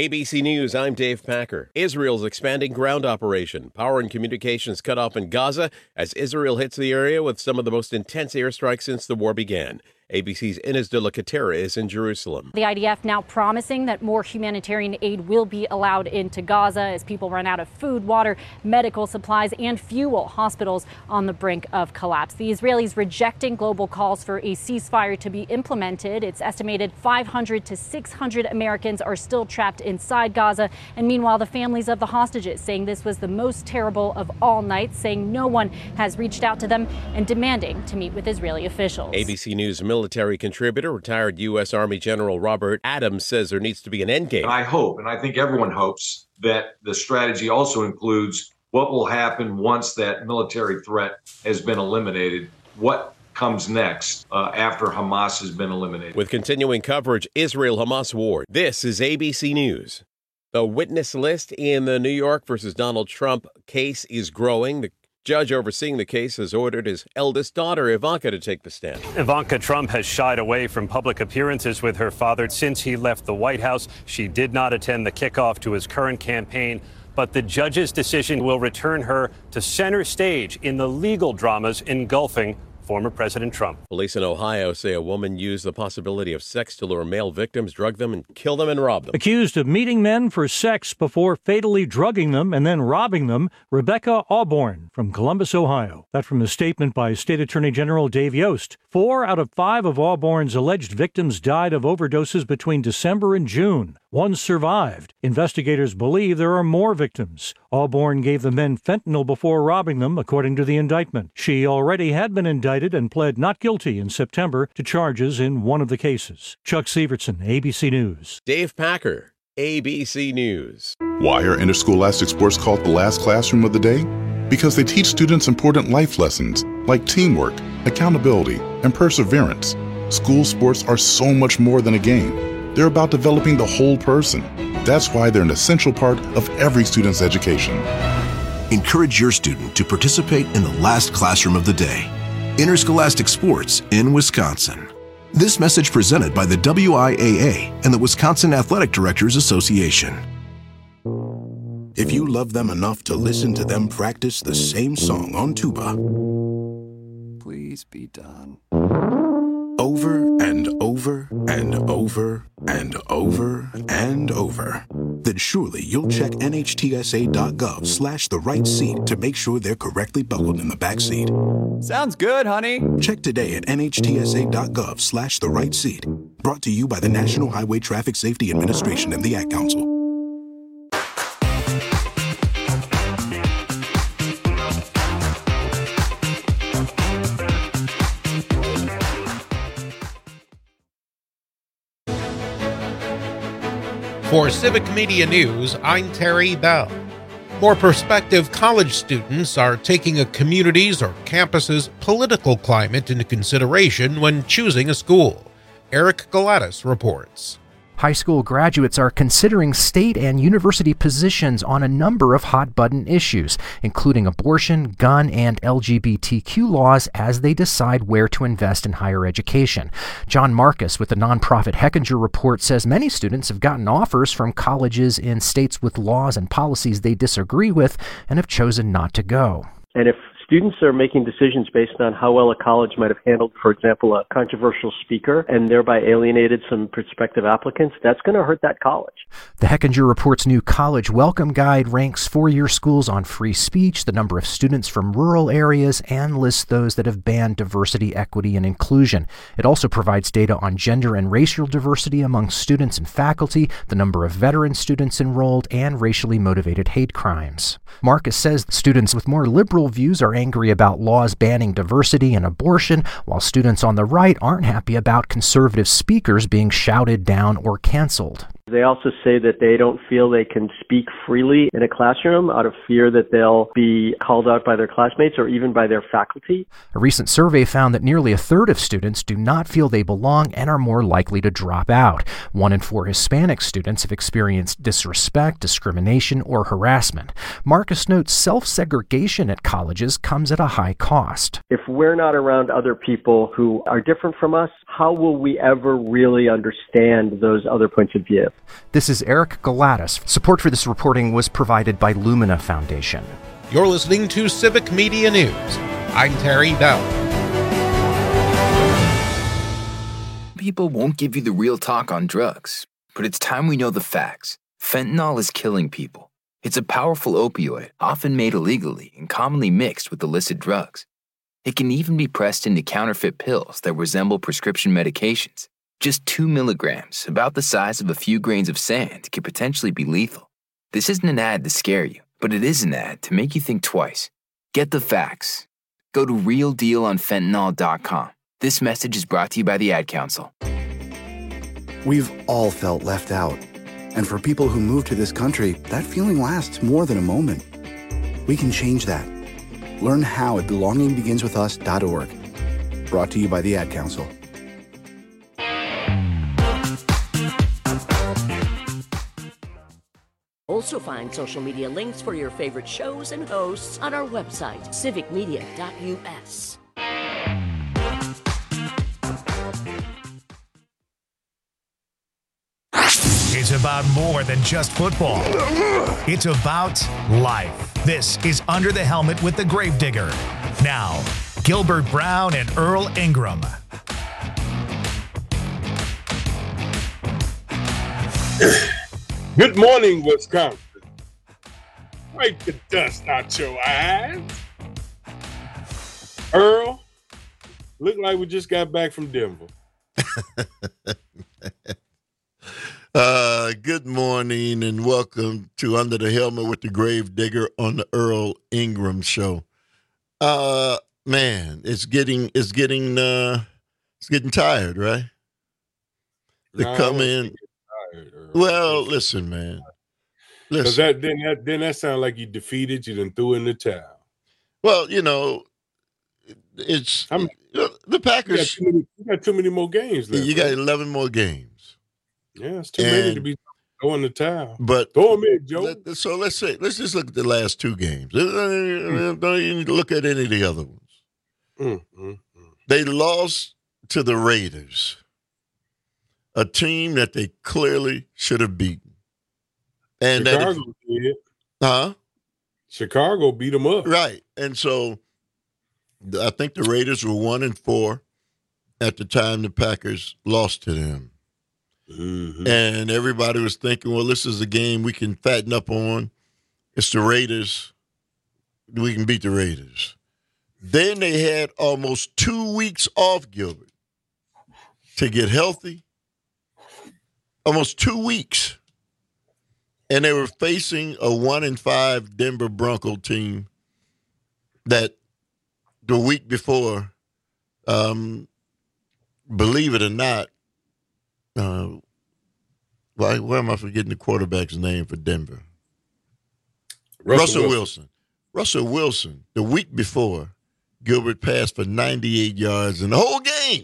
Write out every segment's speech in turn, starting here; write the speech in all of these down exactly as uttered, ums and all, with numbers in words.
A B C News, I'm Dave Packer. Israel's expanding ground operation. Power and communications cut off in Gaza as Israel hits the area with some of the most intense airstrikes since the war began. A B C's Ines de la Catera is in Jerusalem. The I D F now promising that more humanitarian aid will be allowed into Gaza as people run out of food, water, medical supplies, and fuel. Hospitals on the brink of collapse. The Israelis rejecting global calls for a ceasefire to be implemented. It's estimated five hundred to six hundred Americans are still trapped inside Gaza. And meanwhile, the families of the hostages saying this was the most terrible of all nights, saying no one has reached out to them and demanding to meet with Israeli officials. A B C News military contributor, retired U S. Army General Robert Adams says there needs to be an endgame. I hope, and I think everyone hopes, that the strategy also includes what will happen once that military threat has been eliminated. What comes next uh, after Hamas has been eliminated? With continuing coverage, Israel-Hamas war. This is A B C News. The witness list in the New York versus Donald Trump case is growing. The judge overseeing the case has ordered his eldest daughter, Ivanka, to take the stand. Ivanka Trump has shied away from public appearances with her father since he left the White House. She did not attend the kickoff to his current campaign, but the judge's decision will return her to center stage in the legal dramas engulfing former President Trump. Police in Ohio say a woman used the possibility of sex to lure male victims, drug them, and kill them and rob them. Accused of meeting men for sex before fatally drugging them and then robbing them, Rebecca Auburn from Columbus, Ohio. That from a statement by State Attorney General Dave Yost. Four out of five of Auburn's alleged victims died of overdoses between December and June. One survived. Investigators believe there are more victims. Auburn gave the men fentanyl before robbing them, according to the indictment. She already had been indicted and pled not guilty in September to charges in one of the cases. Chuck Severson, A B C News. Dave Packer, A B C News. Why are interscholastic sports called the last classroom of the day? Because they teach students important life lessons like teamwork, accountability, and perseverance. School sports are so much more than a game. They're about developing the whole person. That's why they're an essential part of every student's education. Encourage your student to participate in the last classroom of the day. Interscholastic sports in Wisconsin. This message presented by the W I A A and the Wisconsin Athletic Directors Association. If you love them enough to listen to them practice the same song on tuba, please be done. Over and over and over and over and over, then surely you'll check N H T S A dot gov slash the right seat to make sure they're correctly buckled in the back seat. Sounds good, honey. Check today at N H T S A dot gov slash the right seat. Brought to you by the National Highway Traffic Safety Administration and the Ad Council. For Civic Media News, I'm Terry Bell. More prospective college students are taking a community's or campus's political climate into consideration when choosing a school. Eric Galatis reports. High school graduates are considering state and university positions on a number of hot-button issues, including abortion, gun, and L G B T Q laws as they decide where to invest in higher education. John Marcus with the nonprofit Hechinger Report says many students have gotten offers from colleges in states with laws and policies they disagree with and have chosen not to go. And if students are making decisions based on how well a college might have handled, for example, a controversial speaker, and thereby alienated some prospective applicants, that's going to hurt that college. The Hechinger Report's new College Welcome Guide ranks four-year schools on free speech, the number of students from rural areas, and lists those that have banned diversity, equity, and inclusion. It also provides data on gender and racial diversity among students and faculty, the number of veteran students enrolled, and racially motivated hate crimes. Marcus says students with more liberal views are angry about laws banning diversity and abortion, while students on the right aren't happy about conservative speakers being shouted down or canceled. They also say that they don't feel they can speak freely in a classroom out of fear that they'll be called out by their classmates or even by their faculty. A recent survey found that nearly a third of students do not feel they belong and are more likely to drop out. One in four Hispanic students have experienced disrespect, discrimination, or harassment. Marcus notes self-segregation at colleges comes at a high cost. If we're not around other people who are different from us, how will we ever really understand those other points of view? This is Eric Galatis. Support for this reporting was provided by Lumina Foundation. You're listening to Civic Media News. I'm Terry Bell. People won't give you the real talk on drugs, but it's time we know the facts. Fentanyl is killing people. It's a powerful opioid, often made illegally and commonly mixed with illicit drugs. It can even be pressed into counterfeit pills that resemble prescription medications. Just two milligrams, about the size of a few grains of sand, could potentially be lethal. This isn't an ad to scare you, but it is an ad to make you think twice. Get the facts. Go to real deal on fentanyl dot com. This message is brought to you by the Ad Council. We've all felt left out. And for people who move to this country, that feeling lasts more than a moment. We can change that. Learn how at belonging begins with us dot org. Brought to you by the Ad Council. Also find social media links for your favorite shows and hosts on our website, civic media dot U S. It's about more than just football. It's about life. This is Under the Helmet with the Gravedigger. Now, Gilbert Brown and Earl Ingram. Good morning, Wisconsin. Wipe the dust out your eyes. Earl, look like we just got back from Denver. Uh, good morning and welcome to Under the Helmet with the Gravedigger on the Earl Ingram Show. Uh, man, it's getting it's getting uh, it's getting tired, right? To No, come I in. don't think tired, Well, listen, man. Because Listen. that then that then that sounds like you defeated. You done threw in the towel. Well, you know, it's I'm, the you got, Packers. too many, you got too many more games left. You got right? eleven more games. Yeah, it's too many to And- be throwing the towel. But Throw them in, Joe. let- so let's say let's just look at the last two games. Don't even look at any of the other ones. Mm, mm, They lost to the Raiders, a team that they clearly should have beaten. And that if- Chicago did. huh? Chicago beat them up. Right. And so I think the Raiders were one and four at the time the Packers lost to them. Mm-hmm. And everybody was thinking, well, this is a game we can fatten up on. It's the Raiders. We can beat the Raiders. Then they had almost two weeks off, Gilbert, to get healthy. Almost two weeks. And they were facing a one and five Denver Bronco team that the week before, um, believe it or not, uh, why, why am I forgetting the quarterback's name for Denver? Russell Russell, Wilson. Wilson. Russell Wilson, the week before, Gilbert passed for ninety-eight yards in the whole game.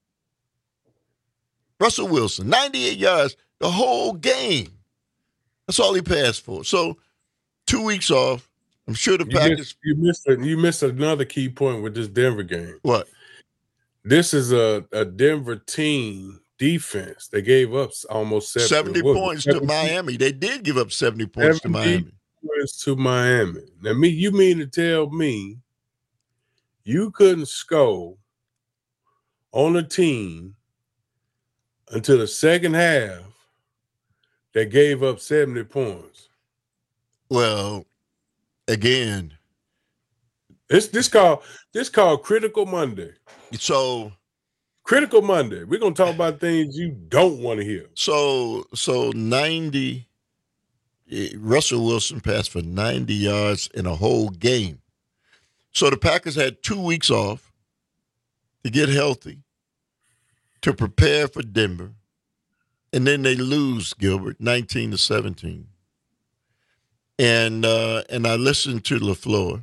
Russell Wilson, ninety-eight yards the whole game. That's all he passed for. So, two weeks off. I'm sure the You Packers. missed, you missed a, you missed another key point with this Denver game. What? This is a, a Denver team defense. They gave up almost seventy, seventy what was it, points to seventy Miami. They did give up seventy points to seventy Miami. points to Miami. Now, me, you mean to tell me you couldn't score on a team until the second half that gave up seventy points? Well, again, This this called this called Critical Monday. so Critical Monday. We're gonna talk about things you don't want to hear. so so ninety. eh, Russell Wilson passed for ninety yards in a whole game. So the Packers had two weeks off to get healthy, to prepare for Denver, and then they lose, Gilbert, nineteen to seventeen. And uh, and I listened to LaFleur.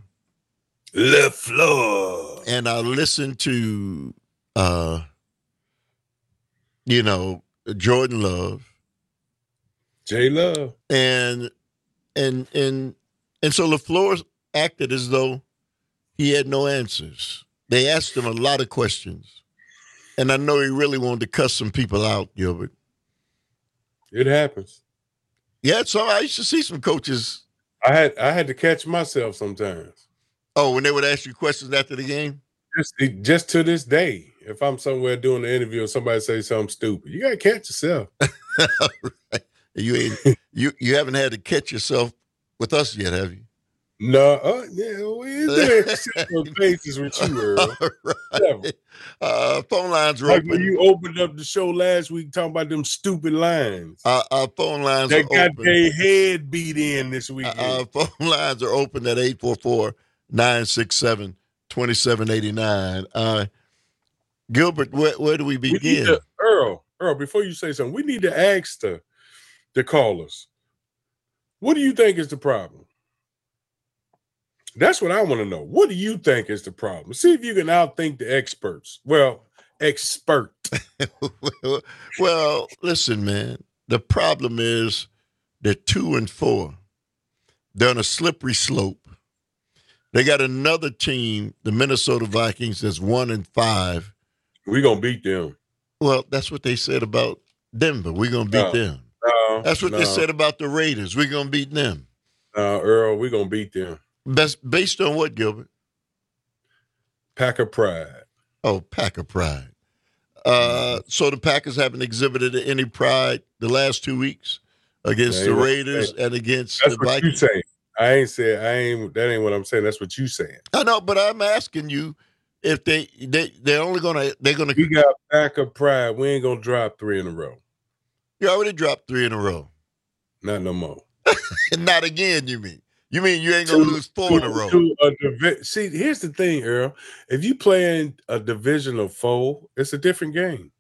LaFleur. And I listened to, uh, you know, Jordan Love. J Love. And and and and so LaFleur acted as though he had no answers. They asked him a lot of questions. And I know he really wanted to cuss some people out, Gilbert. It happens. Yeah, so I used to see some coaches. I had I had to catch myself sometimes. Oh, when they would ask you questions after the game? Just, just to this day, if I'm somewhere doing an interview and somebody say something stupid, you gotta catch yourself. Right. You ain't you you haven't had to catch yourself with us yet, have you? No, uh, yeah, we're doing several cases with you, Earl. Right. Uh, phone lines are like open. when you opened up the show last week talking about them stupid lines. Uh, our phone lines they are got open. their head beat in this weekend. Our phone lines are open at eight four four, nine six seven, two seven eight nine. Uh, Gilbert, where, where do we begin? We need to, Earl, Earl, before you say something, we need to ask the, the callers, what do you think is the problem? That's what I want to know. What do you think is the problem? See if you can outthink the experts. Well, expert. Well, listen, man. The problem is they're two and four. They're on a slippery slope. They got another team, the Minnesota Vikings, that's one and five. We're going to beat them. Well, that's what they said about Denver. We're going to beat No, them. No, that's what no. they said about the Raiders. We're going to beat them. No, Earl, we're going to beat them. Best, based on what, Gilbert? Packer pride. Oh, Packer pride. Uh, so the Packers haven't exhibited any pride the last two weeks against the Raiders and against That's the what Vikings. you saying. I ain't saying. I ain't. That ain't what I'm saying. That's what you saying. I know, but I'm asking you if they they they're only gonna they're gonna. We got Packer pride. We ain't gonna drop three in a row. You already dropped three in a row. Not no more. Not again. You mean? You mean you ain't gonna To- lose four to- in a row? to a divi- See, here's the thing, Earl. If you play in a division of four, it's a different game.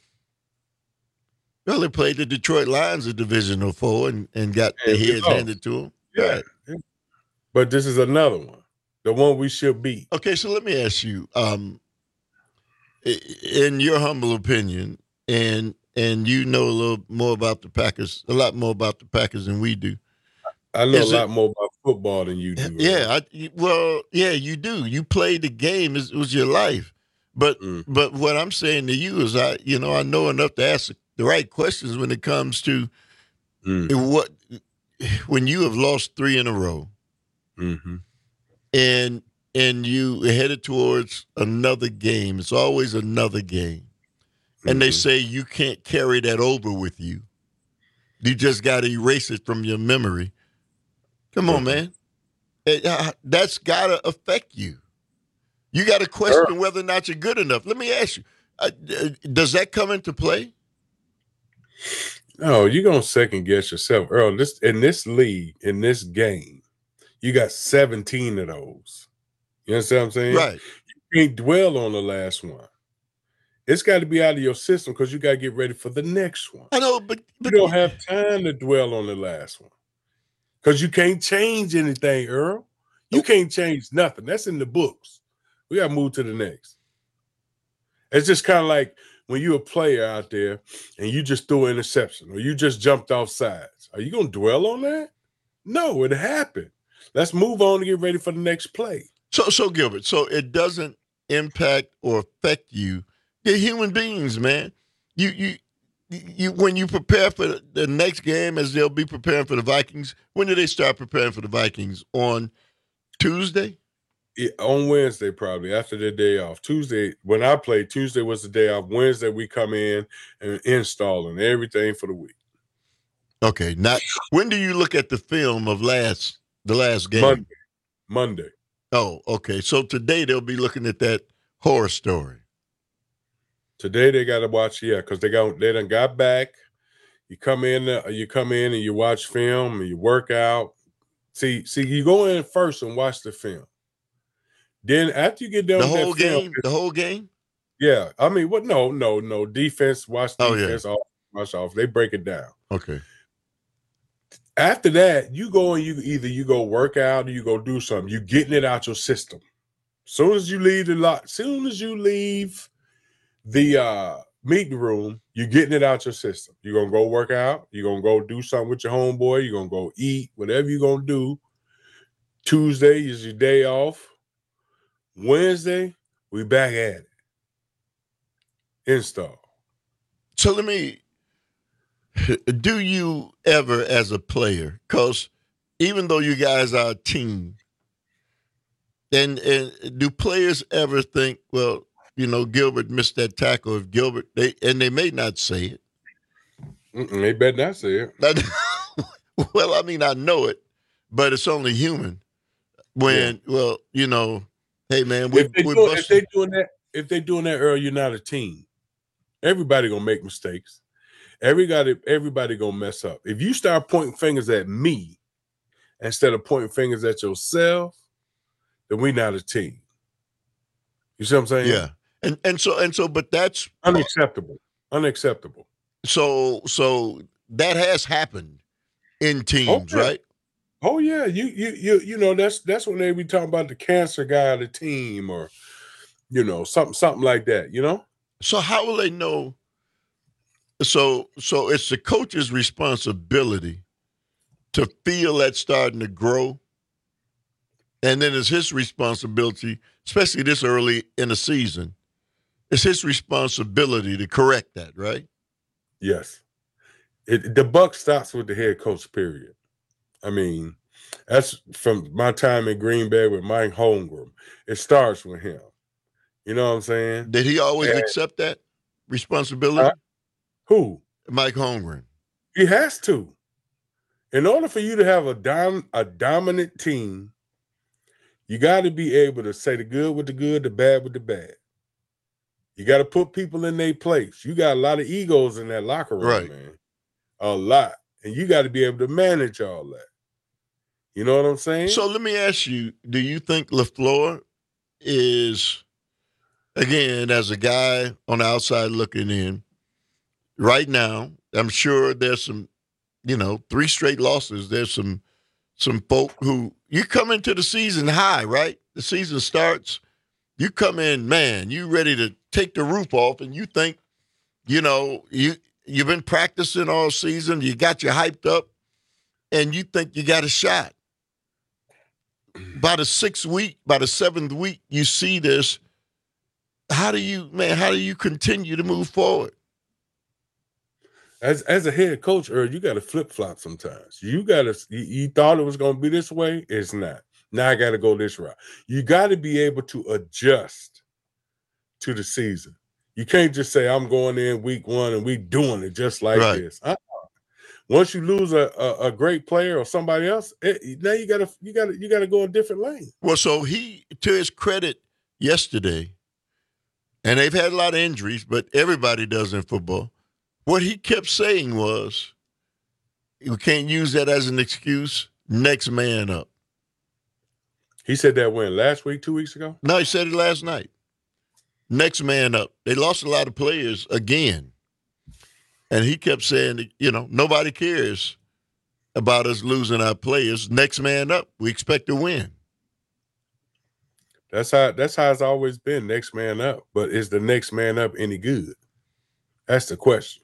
Well, they played the Detroit Lions of Division of Four and, and got their And we heads lost. handed to them. Yeah. yeah. But this is another one, the one we should beat. Okay, so let me ask you, um, i- in your humble opinion, and and you know a little more about the Packers, a lot more about the Packers than we do. I know Is a it- lot more about football than you do. Yeah, I, you- well, yeah, you do. You played the game; it was your life. But Mm. but what I'm saying to you is, I you know I know enough to ask the right questions when it comes to Mm. what when you have lost three in a row, Mm-hmm. and and you headed towards another game. It's always another game, and they Mhm. say you can't carry that over with you. You just got to erase it from your memory. Come on, Mhm. man. It, uh, that's got to affect you. You got to question whether or not you're good enough. Let me ask you, uh, d- does that come into play? No, you're gonna second guess yourself, Earl. This in this league, in this game, you got seventeen of those. You understand what I'm saying? Right. You can't dwell on the last one. It's got to be out of your system because you got to get ready for the next one. I know, but, but you don't have time to dwell on the last one because you can't change anything, Earl. You can't change nothing. That's in the books. We got to move to the next. It's just kind of like when you're a player out there and you just threw an interception or you just jumped off sides. Are you going to dwell on that? No, it happened. Let's move on and get ready for the next play. So, so Gilbert, so it doesn't impact or affect you. They're human beings, man. You, you, you. When you prepare for the, the next game, as they'll be preparing for the Vikings. When do they start preparing for the Vikings? On Tuesday? Yeah, on Wednesday, probably after their day off. Tuesday, when I played, Tuesday was the day off. Wednesday, we come in and installing everything for the week. Okay. Not when do you look at the film of last the last game? Monday. Monday. Oh, okay. So today they'll be looking at that horror story. Today they got to watch, yeah, because they got they done got back. You come in, uh, you come in and you watch film and you work out. See, see, you go in first and watch the film. Then after you get done The with whole that film, game. The whole game. yeah. I mean, what? No, no, no. Defense, watch Oh, yeah. defense, off, watch off. They break it down. Okay. After that, you go and you either you go work out or you go do something. You getting it out your system. Soon as you leave the lot, soon as you leave the uh, meeting room, you're getting it out your system. You're gonna go work out. You're gonna go do something with your homeboy. You're gonna go eat. Whatever you're gonna do. Tuesday is your day off. Wednesday, we back at it. Install. So let me do you ever as a player, because even though you guys are a team, and, and do players ever think, well, you know, Gilbert missed that tackle. If Gilbert, they and they may not say it. Mm-mm, they better not say it. Well, I mean, I know it, but it's only human. When, yeah. well, you know, hey man, we, if they we do, busted. if they doing that, if they doing that early, you're not a team. Everybody gonna make mistakes. Everybody, everybody gonna mess up. If you start pointing fingers at me instead of pointing fingers at yourself, then we not a team. You see what I'm saying? Yeah. And and so and so, but that's unacceptable. Unacceptable. So so that has happened in teams, oh, yeah. right? Oh yeah. You you you you know, that's that's when they be talking about the cancer guy of the team, or you know, something something like that, you know? So how will they know? So so it's the coach's responsibility to feel that starting to grow. And then it's his responsibility, especially this early in the season, it's his responsibility to correct that, right? Yes. It, the buck stops with the head coach, period. I mean, that's from my time in Green Bay with Mike Holmgren. It starts with him. You know what I'm saying? Did he always and, accept that responsibility? Uh, who? Mike Holmgren. He has to. In order for you to have a dom- a dominant team, you got to be able to say the good with the good, the bad with the bad. You got to put people in their place. You got a lot of egos in that locker room, right. man. A lot. And you got to be able to manage all that. You know what I'm saying? So let me ask you, do you think LaFleur is, again, as a guy on the outside looking in, right now, I'm sure there's some, you know, three straight losses. There's some some folk who, you come into the season high, right? The season starts, you come in, man, you ready to take the roof off, and you think, you know, you, you've been practicing all season, you got you hyped up, and you think you got a shot. By the sixth week, by the seventh week, you see this. How do you, man, how do you continue to move forward? As as a head coach, Earl, you got to flip-flop sometimes. You got to, you, you thought it was going to be this way, it's not. Now I got to go this route. You got to be able to adjust to the season. You can't just say, I'm going in week one and we doing it just like right. this. Uh-uh. Once you lose a, a, a great player or somebody else, it, now you got to you got to you got to go a different lane. Well, so he, to his credit, yesterday, and they've had a lot of injuries, but everybody does in football. What he kept saying was, you can't use that as an excuse. Next man up. He said that when? Last week, two weeks ago? No, he said it last night. Next man up. They lost a lot of players again. And he kept saying, you know, nobody cares about us losing our players. Next man up. We expect to win. That's how that's how it's always been, next man up. But is the next man up any good? That's the question.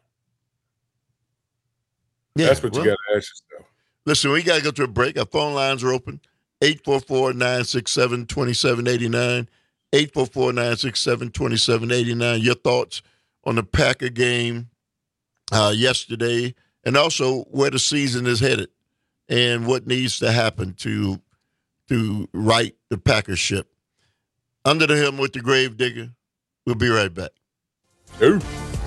Yeah, That's what well, you got to ask yourself. Listen, we got to go to a break. Our phone lines are open. eight four four, nine six seven, two seven eight nine. eight four four, nine six seven, two seven eight nine. Your thoughts on the Packer game uh, yesterday, and also where the season is headed and what needs to happen to, to right the Packer ship. Under the Helm with the Grave Digger. We'll be right back. Ooh.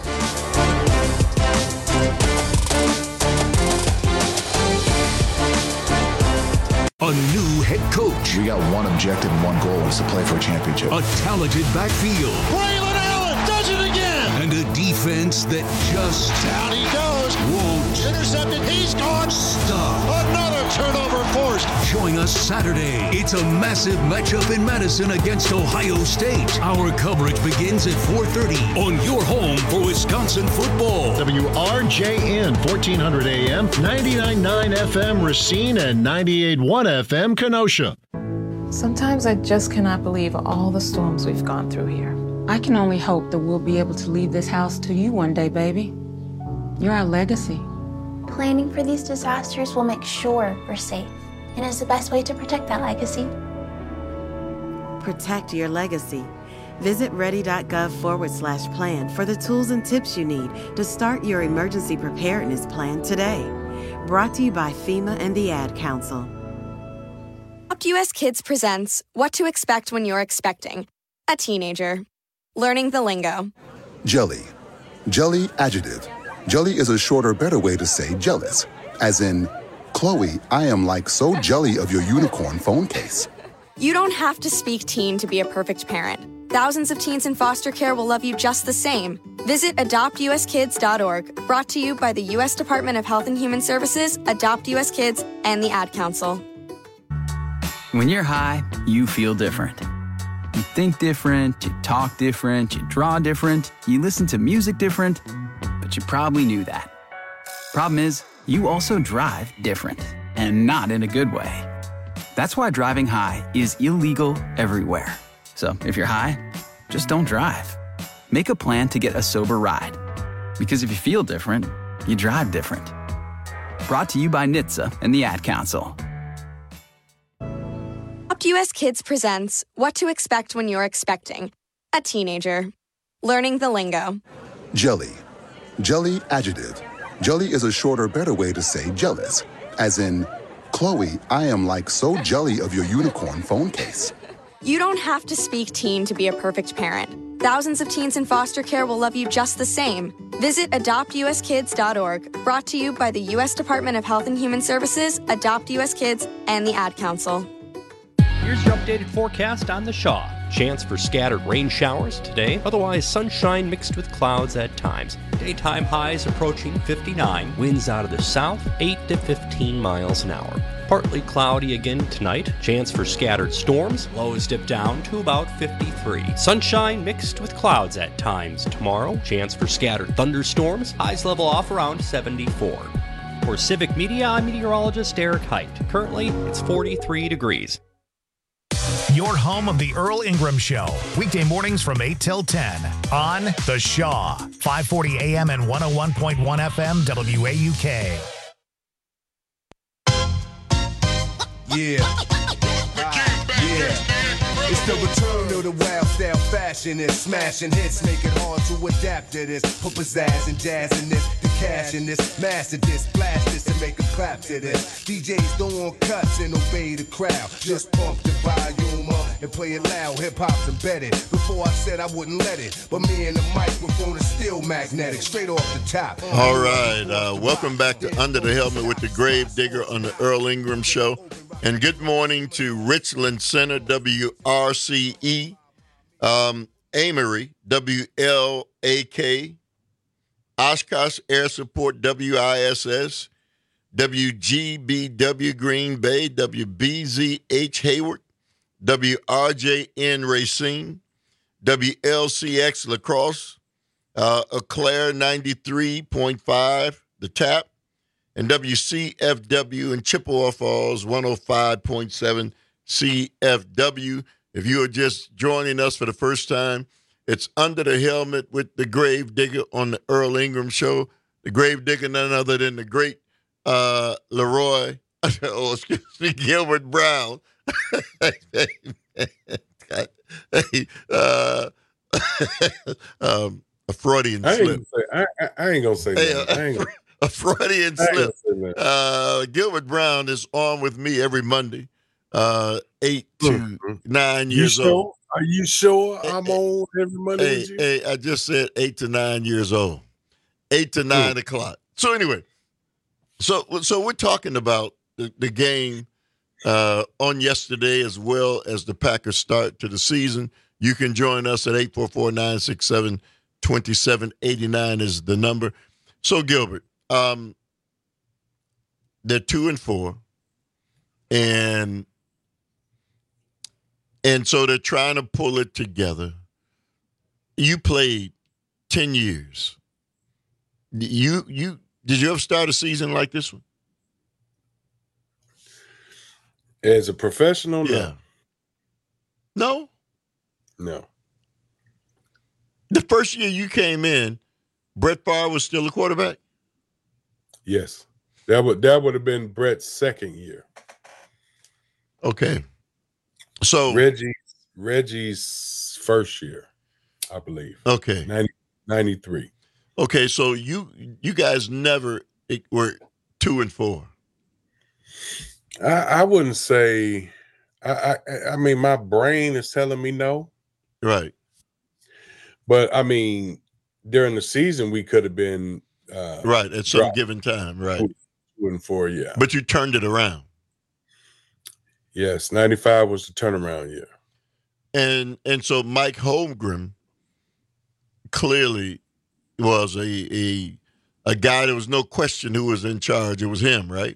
A new head coach. We got one objective and one goal is to play for a championship. A talented backfield. Braylon Allen does it again. And a defense that just down he goes. Won't intercepted. He's gone. Stop. Another turnover forced. Join us Saturday. It's a massive matchup in Madison against Ohio State. Our coverage begins at four thirty on your home for Wisconsin football. W R J N, fourteen hundred A M, ninety-nine point nine F M Racine, and ninety-eight point one F M Kenosha. Sometimes I just cannot believe all the storms we've gone through here. I can only hope that we'll be able to leave this house to you one day, baby. You're our legacy. Planning for these disasters will make sure we're safe, and is the best way to protect that legacy. Protect your legacy. Visit ready.gov forward slash plan for the tools and tips you need to start your emergency preparedness plan today. Brought to you by FEMA and the Ad Council. Adopt U S Kids presents What to Expect When You're Expecting a Teenager. Learning the lingo. Jelly. Jelly adjective. Jelly is a shorter, better way to say jealous. As in, Chloe, I am like so jelly of your unicorn phone case. You don't have to speak teen to be a perfect parent. Thousands of teens in foster care will love you just the same. Visit adopt u s kids dot org, brought to you by the U S Department of Health and Human Services, Adopt U S Kids, and the Ad Council. When you're high, you feel different. You think different, you talk different, you draw different, you listen to music different, but you probably knew that. Problem is, you also drive different, and not in a good way. That's why driving high is illegal everywhere. So if you're high, just don't drive. Make a plan to get a sober ride. Because if you feel different, you drive different. Brought to you by N H T S A and the Ad Council. Adopt U S Kids presents What to Expect When You're Expecting a Teenager. Learning the lingo. Jelly. Jelly adjective. Jelly is a shorter, better way to say jealous. As in, Chloe, I am like so jelly of your unicorn phone case. You don't have to speak teen to be a perfect parent. Thousands of teens in foster care will love you just the same. Visit adopt u s kids dot org, brought to you by the U S Department of Health and Human Services, Adopt U S Kids, and the Ad Council. Here's your updated forecast on the Shaw. Chance for scattered rain showers today, otherwise sunshine mixed with clouds at times. Daytime highs approaching fifty-nine, winds out of the south, eight to fifteen miles an hour. Partly cloudy again tonight, chance for scattered storms, lows dip down to about fifty-three. Sunshine mixed with clouds at times tomorrow, chance for scattered thunderstorms, highs level off around seventy-four. For Civic Media, I'm meteorologist Eric Height. Currently, it's forty-three degrees. Your home of the Earl Ingram Show. Weekday mornings from eight till ten on The Shaw. five forty A M and one oh one point one F M W A U K. Yeah. Yeah. It's the return of the wild style fashion. It's smashing hits, make it hard to adapt to this. Put pizzazz and jazz in this, the cash in this, master this, blast this, and make a clap to this. D Js don't want cuts and obey the crowd. Just pump the volume up and play it loud. Hip hop's embedded. Before I said I wouldn't let it, but me and the microphone is still magnetic, straight off the top. All right, uh, welcome back to Under the Helmet with the Grave Digger on the Earl Ingram Show. And good morning to Richland Center, W R C E, um, Amory, W L A K, Oshkosh Air Support, W I S S, W G B W Green Bay, W B Z H Hayward, W R J N Racine, W L C X La Crosse, uh, Eau Claire ninety-three point five, The Tap, and W C F W in Chippewa Falls, one oh five point seven C F W. If you are just joining us for the first time, it's Under the Helmet with the Grave Digger on the Earl Ingram Show. The Grave Digger, none other than the great uh, Leroy, oh, excuse me, Gilbert Brown. uh, um, a Freudian I slip. ain't, say, I, I, I ain't gonna say Hey, that. uh, I ain't gonna, A Freudian slip. Uh, Gilbert Brown is on with me every Monday, uh, eight to mm-hmm. nine you years sure? old. Are you sure I'm on every Monday Hey, with you? hey, I just said eight to nine years old. Eight to nine mm. o'clock. So anyway, so so we're talking about the, the game uh, on yesterday as well as the Packers start to the season. You can join us at eight four four, nine six seven, two seven eight nine is the number. So Gilbert, Um, they're two and four, and and so they're trying to pull it together. You played ten years. You you did you ever start a season like this one? As a professional, yeah. No, no. The first year you came in, Brett Favre was still a quarterback. Yes, that would that would have been Brett's second year. Okay, so Reggie Reggie's first year. I believe. Okay. ninety, ninety-three. Okay, so you you guys never were two and four. I, I wouldn't say. I, I I mean, my brain is telling me no. Right. But I mean, during the season, we could have been uh, right at some dropped. given time. Right. Two, two and four, yeah. But you turned it around. Yes, ninety-five was the turnaround year. And and so Mike Holmgren clearly was a a a guy. There was no question who was in charge. It was him, right?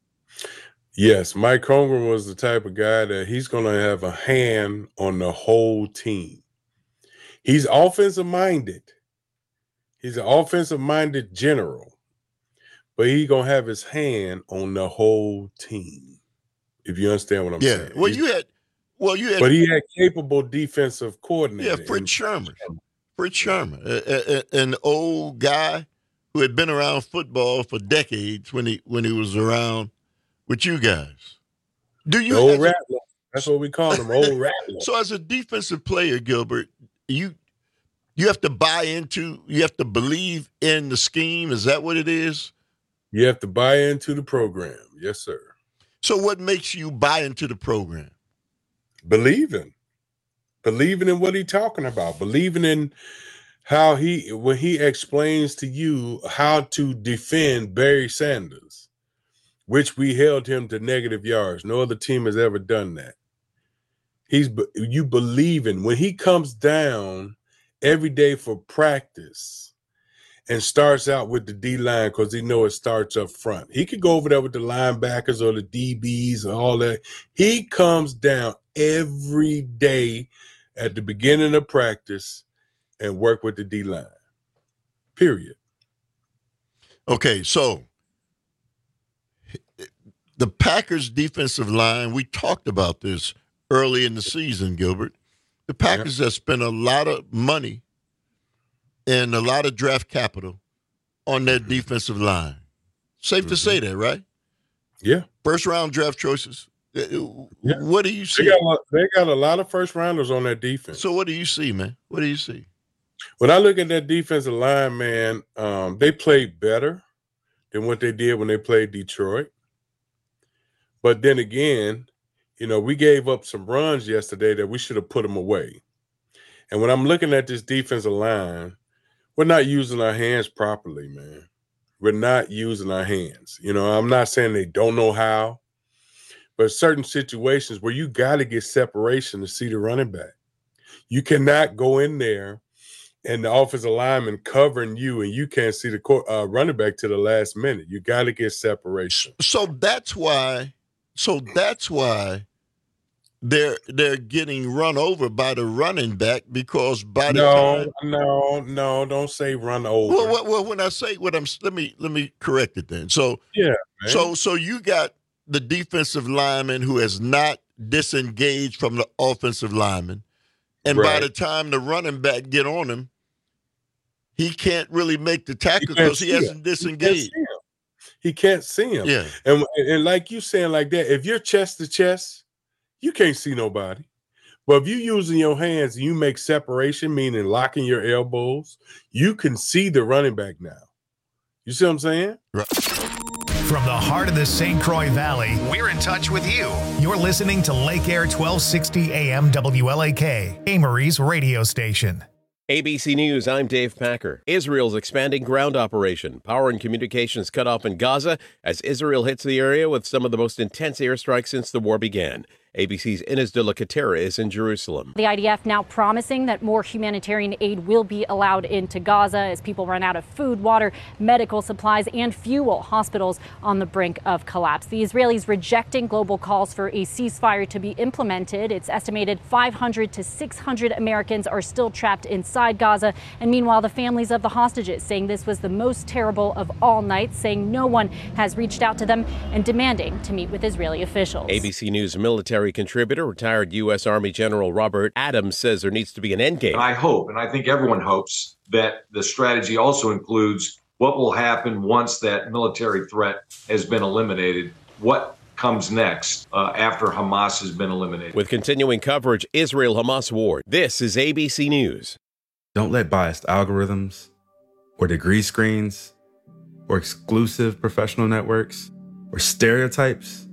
Yes, Mike Holmgren was the type of guy that he's going to have a hand on the whole team. He's offensive minded. He's an offensive minded general, but he's going to have his hand on the whole team. If you understand what I'm yeah. saying. Well, he's, you had. Well, you had. But he had capable defensive coordinators. Yeah, Fritz Sherman. Fritz Sherman, a, a, an old guy who had been around football for decades when he when he was around with you guys. Do you? The old rattler. That's what we call him, old rattler. So, as a defensive player, Gilbert, you you have to buy into, you have to believe in the scheme. Is that what it is? You have to buy into the program. Yes, sir. So, what makes you buy into the program? Believing. Believing in what he's talking about, believing in how he, when he explains to you how to defend Barry Sanders, which we held him to negative yards. No other team has ever done that. He's, you believe in when he comes down every day for practice and starts out with the D-line because he know it starts up front. He could go over there with the linebackers or the D Bs and all that. He comes down every day at the beginning of practice and work with the D-line, period. Okay, so the Packers' defensive line, we talked about this early in the season, Gilbert. The Packers yeah. have spent a lot of money and a lot of draft capital on their mm-hmm. defensive line. Safe mm-hmm. to say that, right? Yeah. First-round draft choices. Yeah. What do you see? They got, a, they got a lot of first rounders on that defense. So what do you see, man? What do you see? When I look at that defensive line, man, um, they played better than what they did when they played Detroit. But then again, you know, we gave up some runs yesterday that we should have put them away. And when I'm looking at this defensive line, we're not using our hands properly, man. We're not using our hands. You know, I'm not saying they don't know how. But certain situations where you got to get separation to see the running back. You cannot go in there and the offensive lineman covering you and you can't see the uh, running back to the last minute. You got to get separation. So that's why. So that's why they're they're getting run over by the running back because by the no, time. No, no, don't say run over. Well, well, well, when I say what I'm, let me let me correct it then. So yeah, man. so so you got the defensive lineman who has not disengaged from the offensive lineman. And right. by the time the running back get on him, he can't really make the tackle because he, he hasn't disengaged. He can't see him. Yeah. And, and like you saying like that, if you're chest to chest, you can't see nobody. But if you're using your hands and you make separation, meaning locking your elbows, you can see the running back now. You see what I'm saying? Right. From the heart of the Saint Croix Valley, we're in touch with you. You're listening to Lake Air twelve sixty A M W L A K, Amory's radio station. A B C News, I'm Dave Packer. Israel's expanding ground operation. Power and communications cut off in Gaza as Israel hits the area with some of the most intense airstrikes since the war began. A B C's Ines de la Catera is in Jerusalem. The I D F now promising that more humanitarian aid will be allowed into Gaza as people run out of food, water, medical supplies, and fuel. Hospitals on the brink of collapse. The Israelis rejecting global calls for a ceasefire to be implemented. It's estimated five hundred to six hundred Americans are still trapped inside Gaza. And meanwhile, the families of the hostages saying this was the most terrible of all nights, saying no one has reached out to them and demanding to meet with Israeli officials. A B C News military contributor, retired U S Army General Robert Adams says there needs to be an end game. And I hope, and I think everyone hopes, that the strategy also includes what will happen once that military threat has been eliminated. What comes next uh, after Hamas has been eliminated? With continuing coverage, Israel-Hamas war. This is A B C News. Don't let biased algorithms or degree screens or exclusive professional networks or stereotypes.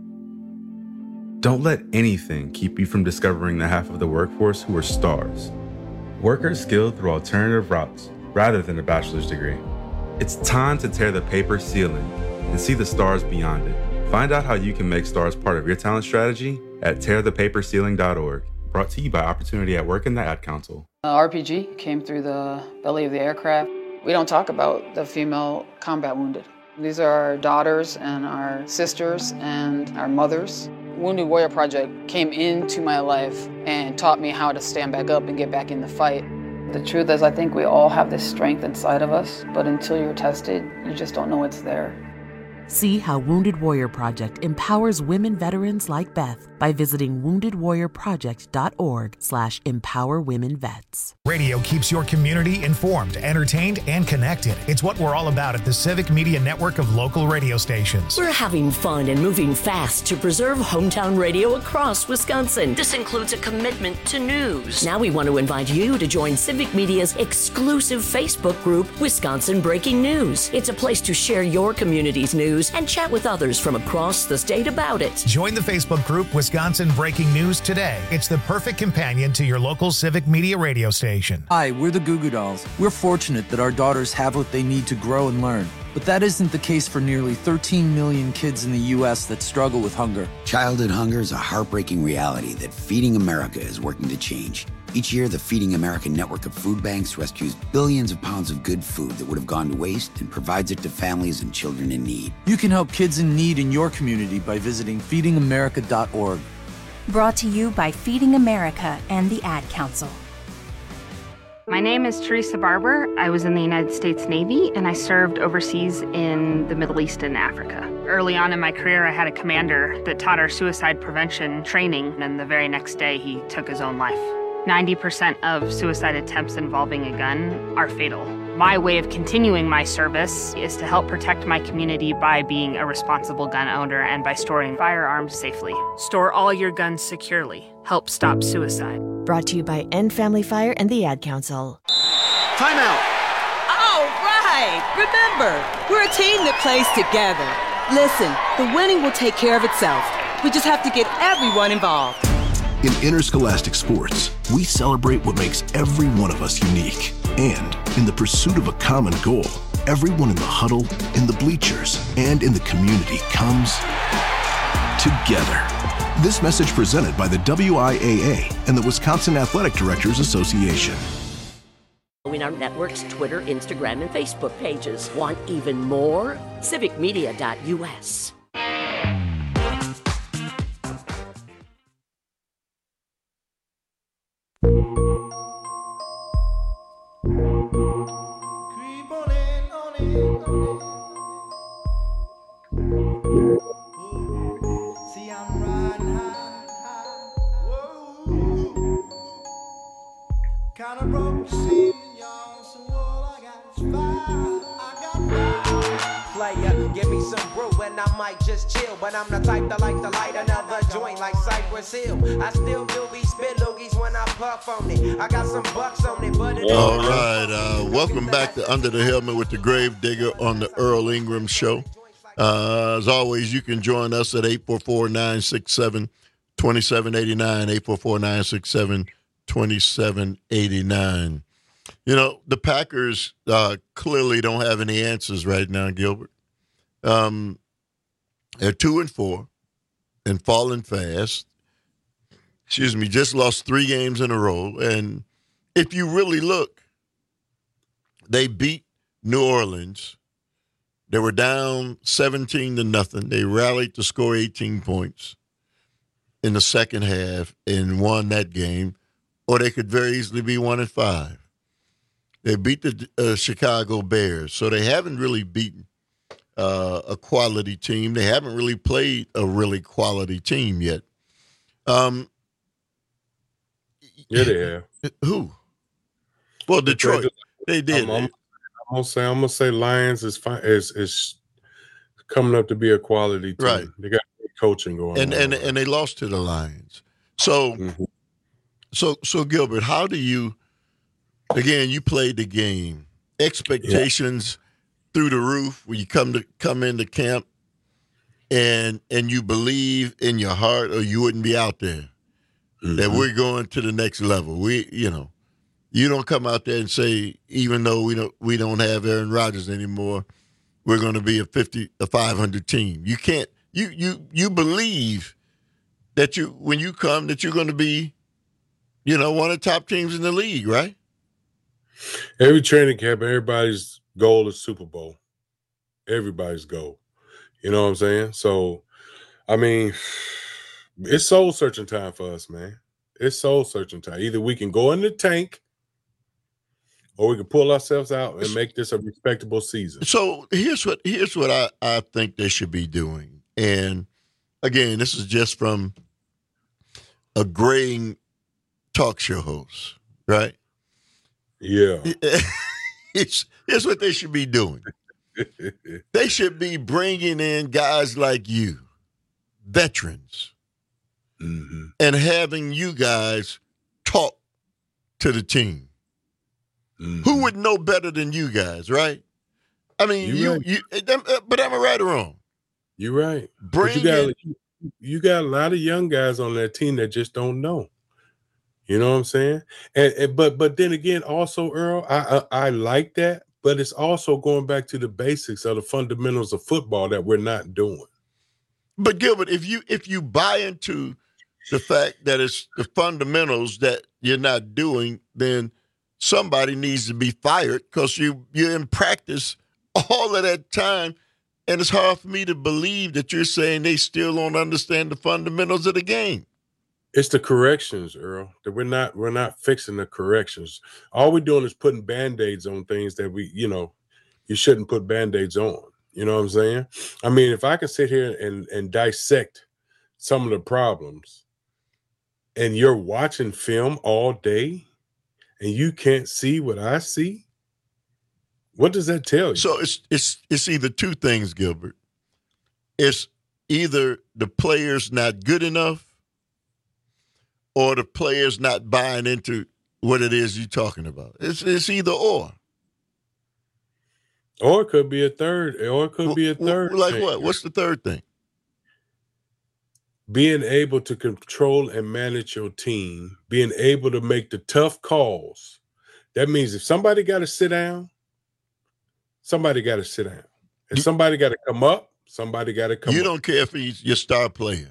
Don't let anything keep you from discovering the half of the workforce who are stars. Workers skilled through alternative routes rather than a bachelor's degree. It's time to tear the paper ceiling and see the stars beyond it. Find out how you can make stars part of your talent strategy at tear the paper ceiling dot org. Brought to you by Opportunity at Work and the Ad Council. Uh, R P G came through the belly of the aircraft. We don't talk about the female combat wounded. These are our daughters and our sisters and our mothers. Wounded Warrior Project came into my life and taught me how to stand back up and get back in the fight. The truth is, I think we all have this strength inside of us, but until you're tested, you just don't know it's there. See how Wounded Warrior Project empowers women veterans like Beth by visiting wounded warrior project dot org slash empower women vets. Radio keeps your community informed, entertained, and connected. It's what we're all about at the Civic Media Network of local radio stations. We're having fun and moving fast to preserve hometown radio across Wisconsin. This includes a commitment to news. Now we want to invite you to join Civic Media's exclusive Facebook group, Wisconsin Breaking News. It's a place to share your community's news and chat with others from across the state about it. Join the Facebook group Wisconsin Breaking News today. It's the perfect companion to your local Civic Media radio station. Hi, we're the Goo Goo Dolls. We're fortunate that our daughters have what they need to grow and learn. But that isn't the case for nearly thirteen million kids in the U S that struggle with hunger. Childhood hunger is a heartbreaking reality that Feeding America is working to change. Each year, the Feeding America network of food banks rescues billions of pounds of good food that would have gone to waste and provides it to families and children in need. You can help kids in need in your community by visiting feeding america dot org. Brought to you by Feeding America and the Ad Council. My name is Teresa Barber. I was in the United States Navy and I served overseas in the Middle East and Africa. Early on in my career, I had a commander that taught our suicide prevention training, and the very next day he took his own life. ninety percent of suicide attempts involving a gun are fatal. My way of continuing my service is to help protect my community by being a responsible gun owner and by storing firearms safely. Store all your guns securely. Help stop suicide. Brought to you by End Family Fire and the Ad Council. Timeout! All right! Remember, we're a team that plays together. Listen, the winning will take care of itself. We just have to get everyone involved. In interscholastic sports, we celebrate what makes every one of us unique. And in the pursuit of a common goal, everyone in the huddle, in the bleachers, and in the community comes together. This message presented by the W I A A and the Wisconsin Athletic Directors Association. In our network's Twitter, Instagram, and Facebook pages. Want even more? civic media dot U S. Player, give me some brew and I might just chill. But I'm the type that like to light another joint like Cypress Hill. I still do be spit loogies when I puff on it. I got some bucks on it, but it All right, uh, welcome back to Under the Helmet with the Grave Digger on the Earl Ingram Show. Uh, as always, you can join us at eight four four, nine six seven, two seven eight nine, eight four four, nine six seven, two seven eight nine. You know, the Packers uh, clearly don't have any answers right now, Gilbert. Um, they're two and four and falling fast. Excuse me, just lost three games in a row. And if you really look, they beat New Orleans. They were down seventeen to nothing. They rallied to score eighteen points in the second half and won that game. Or they could very easily be one and five. They beat the uh, Chicago Bears, so they haven't really beaten uh, a quality team. They haven't really played a really quality team yet. Um, yeah, they have. Who? Well, Detroit. Detroit. They did. I'm, I'm, I'm gonna say. I'm gonna say Lions is fine. Is is coming up to be a quality team. Right. They got coaching going and on. And and they lost to the Lions. So, mm-hmm. so so Gilbert, how do you? Again, you played the game. Expectations yeah. through the roof when you come to come into camp, and and you believe in your heart, or you wouldn't be out there. Mm-hmm. That we're going to the next level. We, you know, you don't come out there and say, even though we don't we don't have Aaron Rodgers anymore, we're going to be a fifty, a five hundred team. You can't. You you you believe that you when you come that you're going to be, you know, one of the top teams in the league, right? Every training camp, everybody's goal is Super Bowl. Everybody's goal. You know what I'm saying? So, I mean, it's soul searching time for us, man. It's soul searching time. Either we can go in the tank, or we can pull ourselves out and make this a respectable season. So here's what here's what I, I think they should be doing. And again, this is just from a graying talk show host, right? Yeah. It's, here's what they should be doing. They should be bringing in guys like you, veterans, mm-hmm. and having you guys talk to the team. Mm-hmm. Who would know better than you guys, right? I mean, you, right. you, but am I right or wrong? You're right. Bring you got in, you, you got a lot of young guys on that team that just don't know. You know what I'm saying? And, and but but then again, also Earl, I, I I like that, but it's also going back to the basics of the fundamentals of football that we're not doing. But Gilbert, if you if you buy into the fact that it's the fundamentals that you're not doing, then somebody needs to be fired because you you're in practice all of that time, and it's hard for me to believe that you're saying they still don't understand the fundamentals of the game. It's the corrections, Earl. That we're not we're not fixing the corrections. All we're doing is putting Band-Aids on things that we, you know, you shouldn't put Band-Aids on. You know what I'm saying? I mean, if I can sit here and, and dissect some of the problems, and you're watching film all day and you can't see what I see, what does that tell you? So it's it's it's either two things, Gilbert. It's either the player's not good enough, or the players not buying into what it is you're talking about. It's it's either or. Or it could be a third. Or it could well, be a third. Like thing. What? What's the third thing? Being able to control and manage your team. Being able to make the tough calls. That means if somebody got to sit down, somebody got to sit down. If somebody got to come up, somebody got to come you up. You don't care if he's your star player.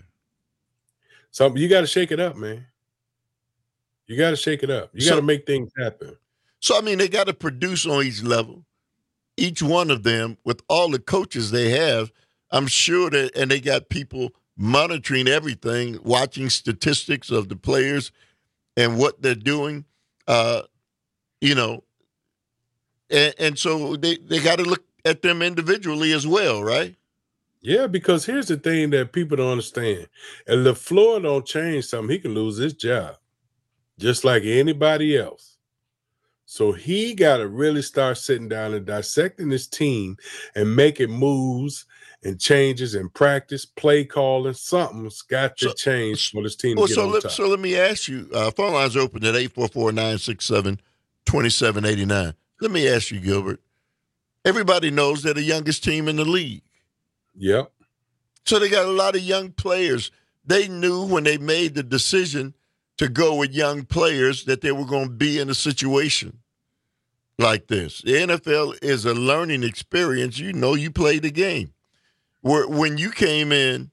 So you got to shake it up, man. You got to shake it up. You so, got to make things happen. So, I mean, they got to produce on each level. Each one of them, with all the coaches they have, I'm sure that, and they got people monitoring everything, watching statistics of the players and what they're doing, uh, you know. And, and so they, they got to look at them individually as well, right? Yeah, because here's the thing that people don't understand. If LaFleur don't change something, he can lose his job. Just like anybody else. So he got to really start sitting down and dissecting his team and making moves and changes in practice, play calling. Something's got to so, change for this team well, to get so on let, top. So let me ask you, uh, phone lines open at eight four four, nine six seven, two seven eight nine. Let me ask you, Gilbert. Everybody knows they're the youngest team in the league. Yep. So they got a lot of young players. They knew when they made the decision to go with young players that they were going to be in a situation like this. The N F L is a learning experience. You know, you played the game. Where when you came in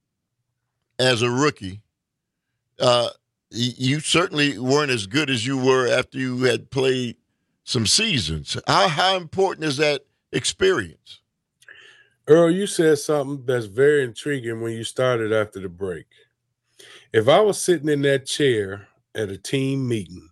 as a rookie, uh, you certainly weren't as good as you were after you had played some seasons. How how important is that experience? Earl, you said something that's very intriguing when you started after the break. If I was sitting in that chair at a team meeting,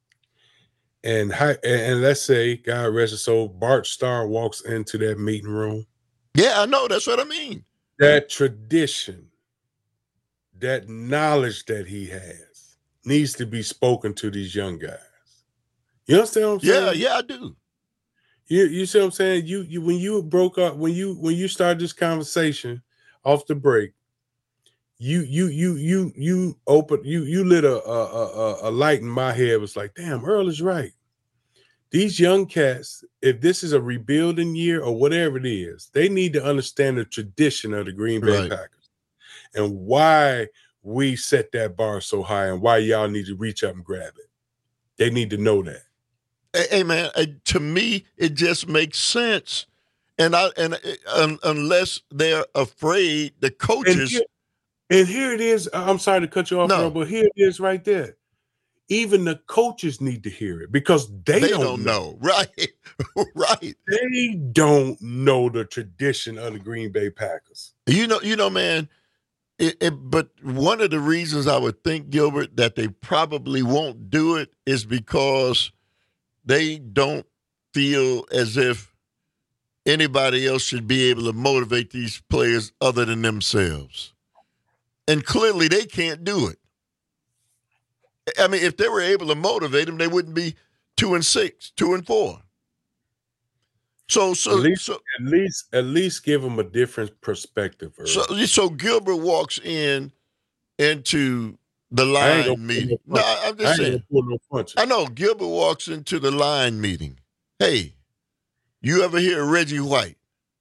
and and let's say, God rest his soul, Bart Starr walks into that meeting room. Yeah, I know. That's what I mean. That tradition, that knowledge that he has needs to be spoken to these young guys. You understand what I'm saying? Yeah, yeah, I do. You you see what I'm saying? You you when you broke up, when you when you started this conversation off the break, you you you you you opened you you lit a a, a a light in my head. It was like, damn, Earl is right. these young cats, if this is a rebuilding year or whatever it is, they need to understand the tradition of the Green Bay Right. Packers and why we set that bar so high and why y'all need to reach up and grab it. They need to know that. Hey, hey, man, uh, to me, it just makes sense. And I and uh, un, unless they're afraid, the coaches. And here, and here it is. I'm sorry to cut you off, No. bro, but here it is right there. Even the coaches need to hear it because they, They don't, don't know. know. Right. Right. They don't know the tradition of the Green Bay Packers. You know, you know, man. It, it, but one of the reasons I would think, Gilbert, that they probably won't do it is because they don't feel as if anybody else should be able to motivate these players other than themselves. And clearly they can't do it. I mean, if they were able to motivate them, they wouldn't be two and six, two and four. So, so, at least, so, at least, at least give them a different perspective. Earl. so, so Gilbert walks in into the I ain't line gonna meeting. pull no No, punches. I'm I just ain't saying. gonna pull no punches. I know Gilbert walks into the line meeting. Hey, you ever hear of Reggie White?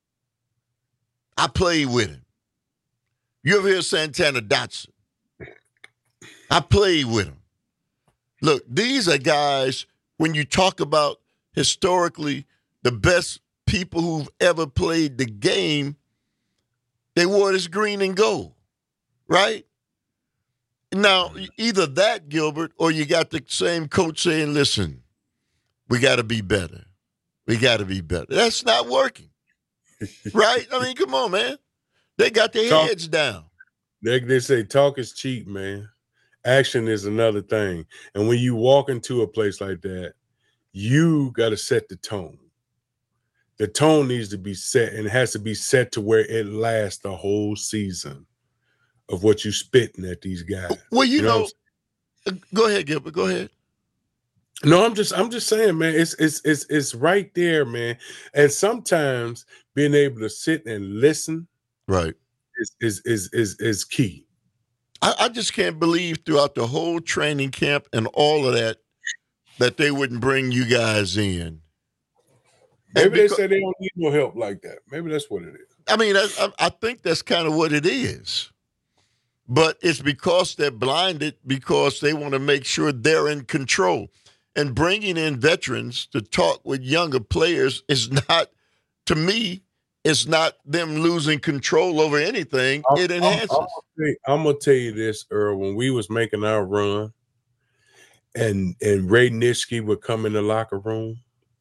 I played with him. You ever hear of Santana Dotson? I played with him. Look, these are guys, when you talk about historically the best people who've ever played the game, they wore this green and gold, right? Now, either that, Gilbert, or you got the same coach saying, listen, we got to be better. We got to be better. That's not working, right? I mean, come on, man. They got their Talk- heads down. They, they say talk is cheap, man. Action is another thing. And when you walk into a place like that, you got to set the tone. The tone needs to be set, and it has to be set to where it lasts the whole season of what you spitting at these guys. Well, you, You know know, what I'm go ahead, Gilbert. Go ahead. No, I'm just I'm just saying, man, it's it's it's it's right there, man. And sometimes being able to sit and listen Right. is is is is, is key. I, I just can't believe throughout the whole training camp and all of that, that they wouldn't bring you guys in. Maybe And they beca- say they don't need no help like that. Maybe that's what it is. I mean, I, I I think that's kind of what it is. But it's because they're blinded because they want to make sure they're in control. And bringing in veterans to talk with younger players is not, to me, it's not them losing control over anything. It enhances. I'm, I'm, gonna tell- I'm gonna tell you this, Earl. When we was making our run, and and Ray Nitschke would come in the locker room,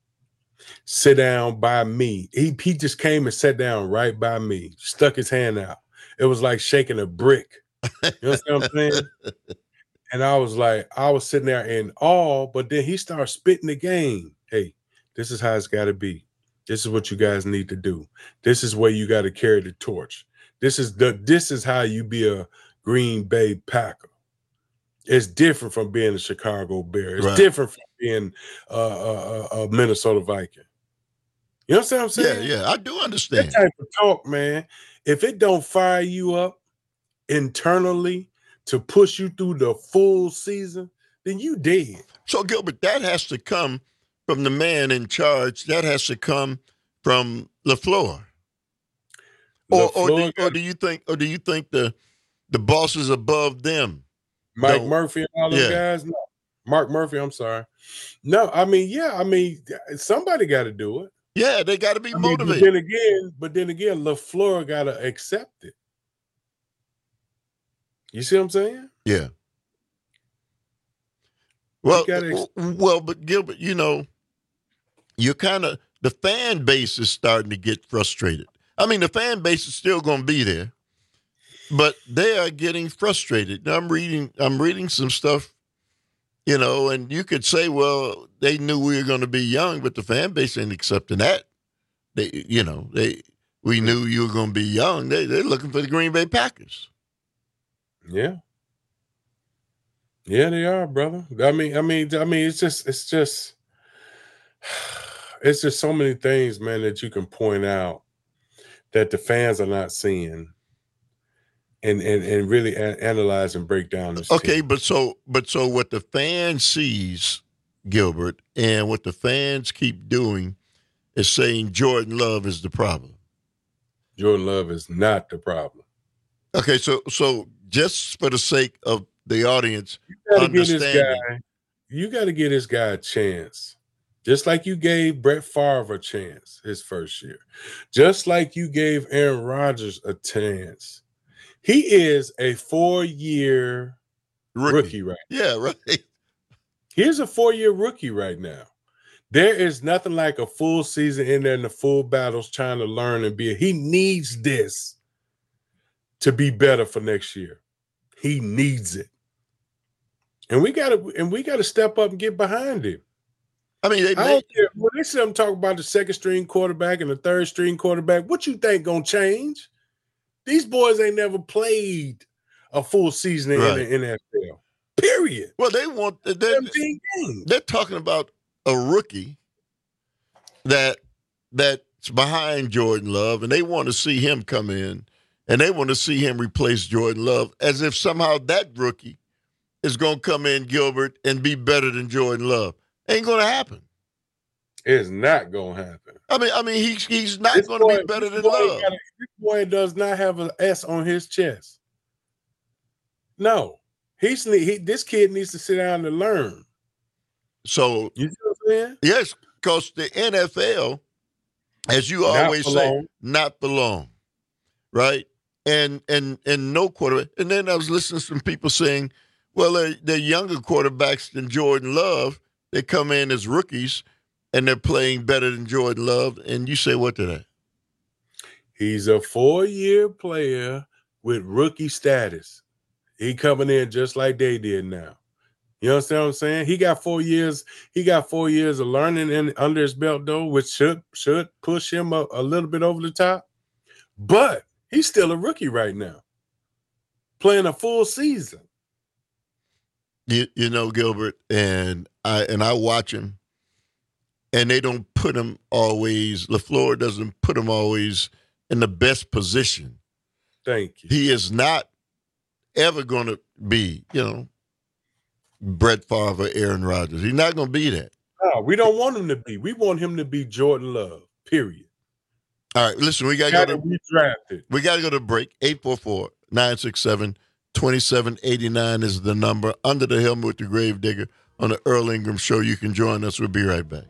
sit down by me. He he just came and sat down right by me, stuck his hand out. It was like shaking a brick. You know what I'm saying? And I was like, I was sitting there in awe, but then he started spitting the game. Hey, this is how it's got to be. This is what you guys need to do. This is where you got to carry the torch. This is the this is how you be a Green Bay Packer. It's different from being a Chicago Bear. It's Right. different from being a, a, a Minnesota Viking. You know what I'm saying? Yeah, yeah, I do understand. That type of talk, man, if it don't fire you up internally to push you through the full season, then you dead. So, Gilbert, that has to come from the man in charge. That has to come from LaFleur. Or, or, do, LaFleur or do you think, or do you think the the bosses above them, Mike don't- Murphy and all those Yeah. guys? No. Mark Murphy, I'm sorry. No, I mean, yeah, I mean, somebody got to do it. Yeah, they got to be I mean, but motivated. then again, but then again, LaFleur got to accept it. You see what I'm saying? Yeah. Well, gotta ex- w- well, but Gilbert, you know, you're kind of the fan base is starting to get frustrated. I mean, the fan base is still going to be there, but they are getting frustrated. Now, I'm reading, I'm reading some stuff, you know, and you could say, well, they knew we were going to be young, but the fan base ain't accepting that. They, you know, they we knew you were going to be young. They they're looking for the Green Bay Packers. Yeah. Yeah, they are, brother. I mean, I mean, I mean, it's just, it's just, it's just so many things, man, that you can point out that the fans are not seeing, and and and really a- analyze and break down this. Okay, team. but so but so what the fan sees Gilbert, and what the fans keep doing is saying Jordan Love is the problem. Jordan Love is not the problem. Okay, so so just for the sake of the audience you gotta understanding. Give this guy, you got to give this guy a chance. Just like you gave Brett Favre a chance his first year. Just like you gave Aaron Rodgers a chance. He is a four-year rookie, rookie right now. Yeah, right. He's a four-year rookie right now. There is nothing like a full season in there in the full battles trying to learn and be. He needs this to be better for next year. He needs it. And we gotta and we gotta step up and get behind him. I mean, they, I don't care. When they see them talk about the second string quarterback and the third string quarterback, what you think gonna change? These boys ain't never played a full season right. in the N F L. Period. Well, they want they're, they're talking about a rookie that that's behind Jordan Love, and they want to see him come in, and they want to see him replace Jordan Love, as if somehow that rookie is going to come in, Gilbert, and be better than Jordan Love. Ain't going to happen. It's not going to happen. I mean, I mean, he's he's not going to be better than Love. Gotta, this boy does not have an S on his chest. No, he's he. This kid needs to sit down and learn. So you see what I'm saying? Yes, because the N F L, as you not always say, not belong, right? And and and no quarterback. And then I was listening to some people saying, well, they're, they're younger quarterbacks than Jordan Love. They come in as rookies, and they're playing better than Jordan Love. And you say what to that? He's a four-year player with rookie status. He coming in just like they did now. You understand what I'm saying? He got four years. He got four years of learning in, under his belt, though, which should should push him up a little bit over the top. But he's still a rookie right now, playing a full season. You, you know, Gilbert, and I and I watch him, and they don't put him always. LaFleur doesn't put him always in the best position. Thank you. He is not ever going to be, you know, Brett Favre or Aaron Rodgers. He's not going to be that. No, we don't want him to be. We want him to be Jordan Love, period. All right, listen, we got to go to redrafted. We got to go to break. eight four four, nine six seven, two seven eight nine is the number. Under the Helmet with the Gravedigger on the Earl Ingram Show. You can join us. We'll be right back.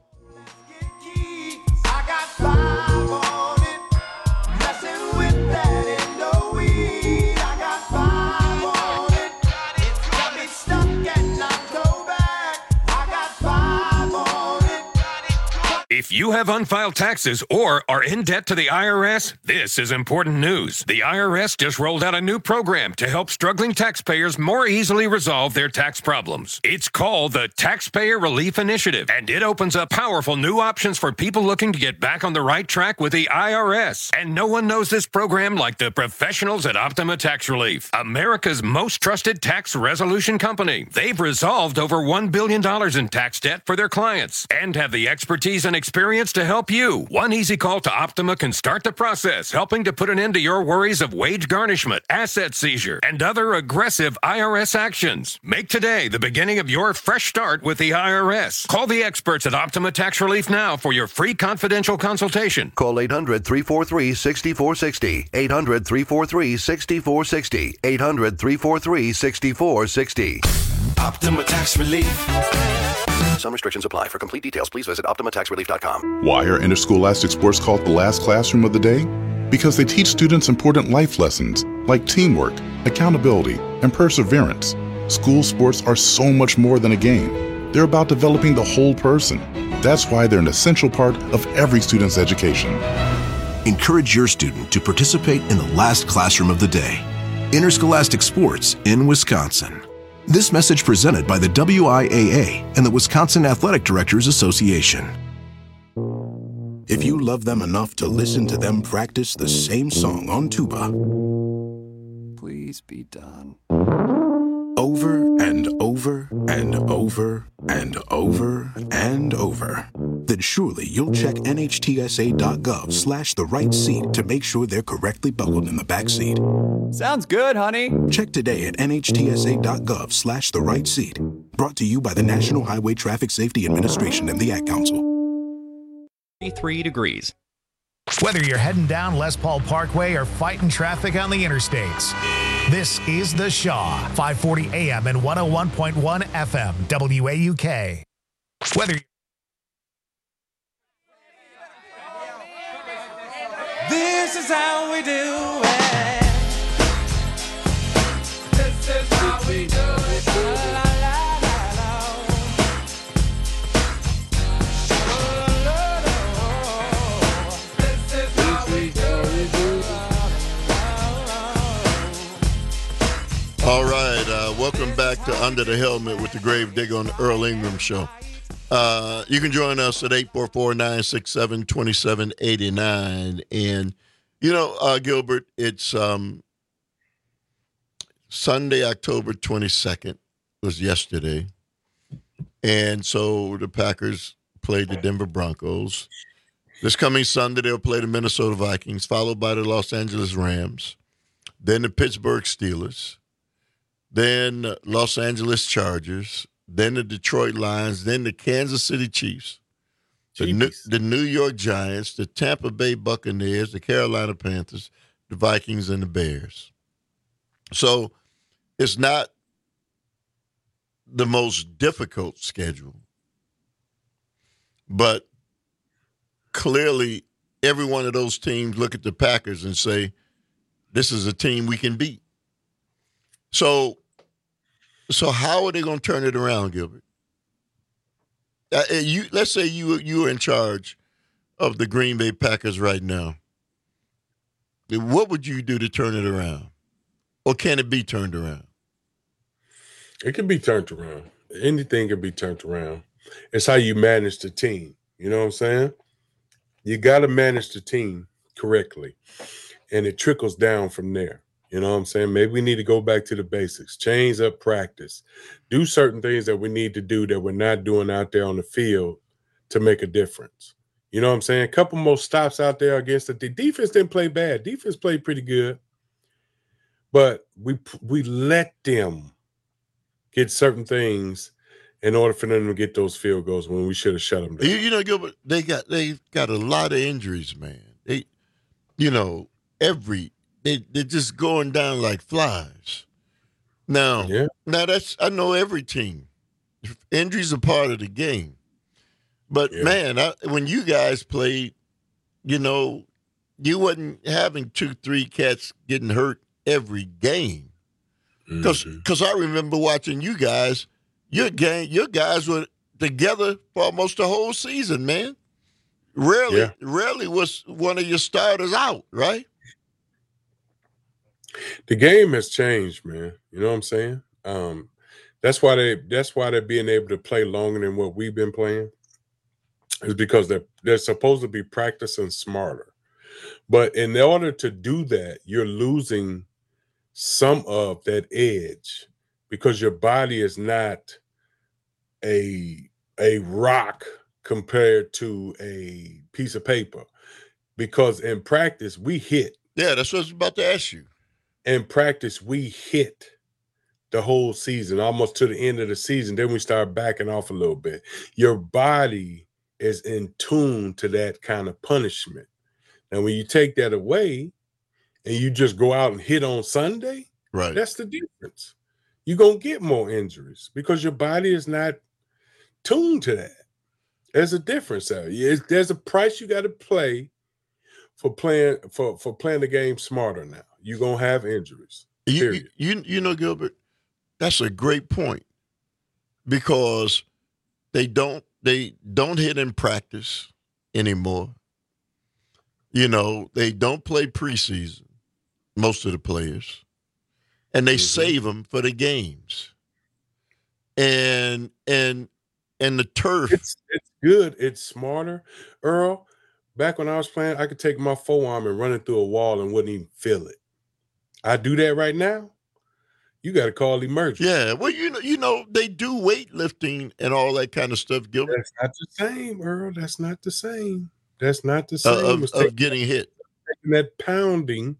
If you have unfiled taxes or are in debt to the I R S, this is important news. The I R S just rolled out a new program to help struggling taxpayers more easily resolve their tax problems. It's called the Taxpayer Relief Initiative, and it opens up powerful new options for people looking to get back on the right track with the I R S. And no one knows this program like the professionals at Optima Tax Relief, America's most trusted tax resolution company. They've resolved over one billion dollars in tax debt for their clients and have the expertise and experience to help you. One easy call to Optima can start the process, helping to put an end to your worries of wage garnishment, asset seizure, and other aggressive I R S actions. Make today the beginning of your fresh start with the I R S. Call the experts at Optima Tax Relief now for your free confidential consultation. Call eight hundred, three four three, six four six zero. eight hundred, three four three, six four six zero. eight hundred, three four three, six four six zero. Optima Tax Relief. Some restrictions apply. For complete details, please visit Optima Tax Relief dot com. Why are interscholastic sports called the last classroom of the day? Because they teach students important life lessons like teamwork, accountability, and perseverance. School sports are so much more than a game. They're about developing the whole person. That's why they're an essential part of every student's education. Encourage your student to participate in the last classroom of the day. Interscholastic sports in Wisconsin. This message presented by the W I A A and the Wisconsin Athletic Directors Association. If you love them enough to listen to them practice the same song on tuba, please be done. Over and over and over and over and over, then surely you'll check N H T S A dot gov slash the right seat to make sure they're correctly buckled in the back seat. Sounds good, honey. Check today at N H T S A dot gov slash the right seat. Brought to you by the National Highway Traffic Safety Administration and the Ad Council. thirty-three degrees. Whether you're heading down Les Paul Parkway or fighting traffic on the interstates, this is The Shaw, five forty A M and one oh one point one F M, W A U K. Whether This is how we do it. This is how we do it. La, la, la, la, la. La, la, la, la. This is how we do it. All right, uh, welcome back to Under the Helmet with the Grave Digger on the Earl Ingram Show. Uh, you can join us at eight four four, nine six seven, two seven eight nine. And, you know, uh, Gilbert, it's um, Sunday, October twenty-second was yesterday. And so the Packers played the Denver Broncos. This coming Sunday, they'll play the Minnesota Vikings, followed by the Los Angeles Rams, then the Pittsburgh Steelers, then the Los Angeles Chargers, then the Detroit Lions, then the Kansas City Chiefs, the New, the New York Giants, the Tampa Bay Buccaneers, the Carolina Panthers, the Vikings, and the Bears. So it's not the most difficult schedule, but clearly every one of those teams look at the Packers and say, this is a team we can beat. So So how are they going to turn it around, Gilbert? Uh, you, let's say you you are in charge of the Green Bay Packers right now. What would you do to turn it around? Or can it be turned around? It can be turned around. Anything can be turned around. It's how you manage the team. You know what I'm saying? You got to manage the team correctly, and it trickles down from there. You know what I'm saying? Maybe we need to go back to the basics, change up practice, do certain things that we need to do that we're not doing out there on the field to make a difference. You know what I'm saying? A couple more stops out there against the, the defense didn't play bad. Defense played pretty good. But we we let them get certain things in order for them to get those field goals when we should have shut them down. You, you know, Gilbert, they got they've got a lot of injuries, man. They, you know, every They, they're just going down like flies. Now, yeah. now that's I know every team. Injuries are part of the game. But, yeah. man, I, when you guys played, you know, you wasn't having two, three cats getting hurt every game. Because mm-hmm. I remember watching you guys, your game, your guys were together for almost the whole season, man. Rarely, yeah. rarely was one of your starters out, right? The game has changed, man. You know what I'm saying? Um, that's why they that's why they're being able to play longer than what we've been playing. Is because they're they're supposed to be practicing smarter. But in order to do that, you're losing some of that edge because your body is not a a rock compared to a piece of paper. Because in practice, we hit. Yeah, that's what I was about to ask you. In practice, we hit the whole season, almost to the end of the season. Then we start backing off a little bit. Your body is in tune to that kind of punishment. Now, when you take that away and you just go out and hit on Sunday, right? That's the difference. You're going to get more injuries because your body is not tuned to that. There's a difference there. There's a price you got to pay for playing for, for playing the game smarter now. You're going to have injuries. You, you, you know, Gilbert, that's a great point because they don't they don't hit in practice anymore. You know, they don't play preseason, most of the players, and they mm-hmm. save them for the games. And and and the turf. It's, it's good. It's smarter. Earl, back when I was playing, I could take my forearm and run it through a wall and wouldn't even feel it. I do that right now, you got to call emergency. Yeah, well, you know, you know, they do weightlifting and all that kind of stuff, Gilbert. That's not the same, Earl. That's not the same. That's not the same. Uh, of, of taking, getting hit. Taking that pounding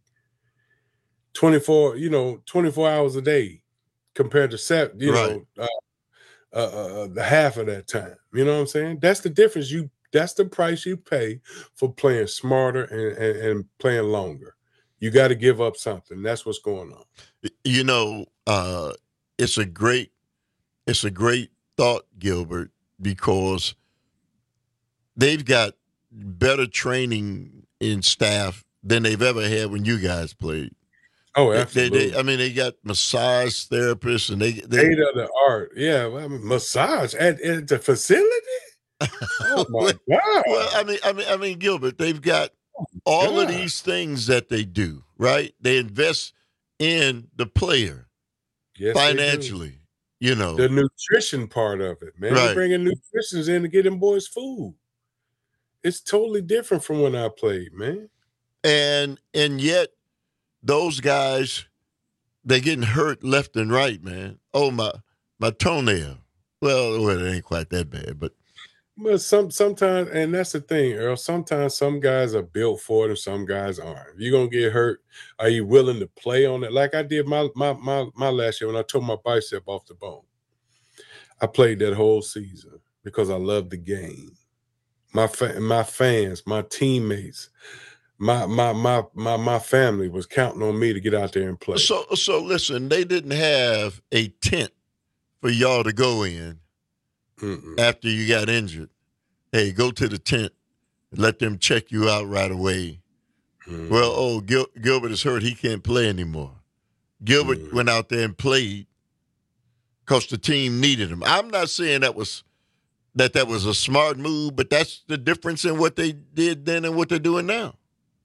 twenty-four, you know, twenty-four hours a day compared to seven, you right. know, uh, uh, the half of that time. You know what I'm saying? That's the difference. You that's the price you pay for playing smarter and, and, and playing longer. You got to give up something. That's what's going on. You know, uh, it's a great, it's a great thought, Gilbert, because they've got better training in staff than they've ever had when you guys played. Oh, absolutely. They, they, I mean, they got massage therapists and they, they state of the art. Yeah, well, I mean, massage at, at the facility. Oh my God! Well, I mean, I mean, I mean, Gilbert, they've got all God. of these things that they do, right? They invest in the player Yes, they financially. You know, the nutrition part of it, man. Right. They're bringing nutritionists in to get them boys food. It's totally different from when I played, man. and and yet those guys, they getting hurt left and right, man. Oh my, my toenail. Well, well, it ain't quite that bad, but. But some sometimes, and that's the thing, Earl. Sometimes some guys are built for it, and some guys aren't. If you're gonna get hurt, are you willing to play on it? Like I did my my my my last year when I tore my bicep off the bone. I played that whole season because I loved the game. My fa- my fans, my teammates, my my my my my family was counting on me to get out there and play. So so listen, they didn't have a tent for y'all to go in. Mm-mm. After you got injured. Hey, go to the tent and let them check you out right away. Mm. Well, oh, Gil- Gilbert is hurt. He can't play anymore. Gilbert Mm. went out there and played because the team needed him. I'm not saying that was that that was a smart move, but that's the difference in what they did then and what they're doing now.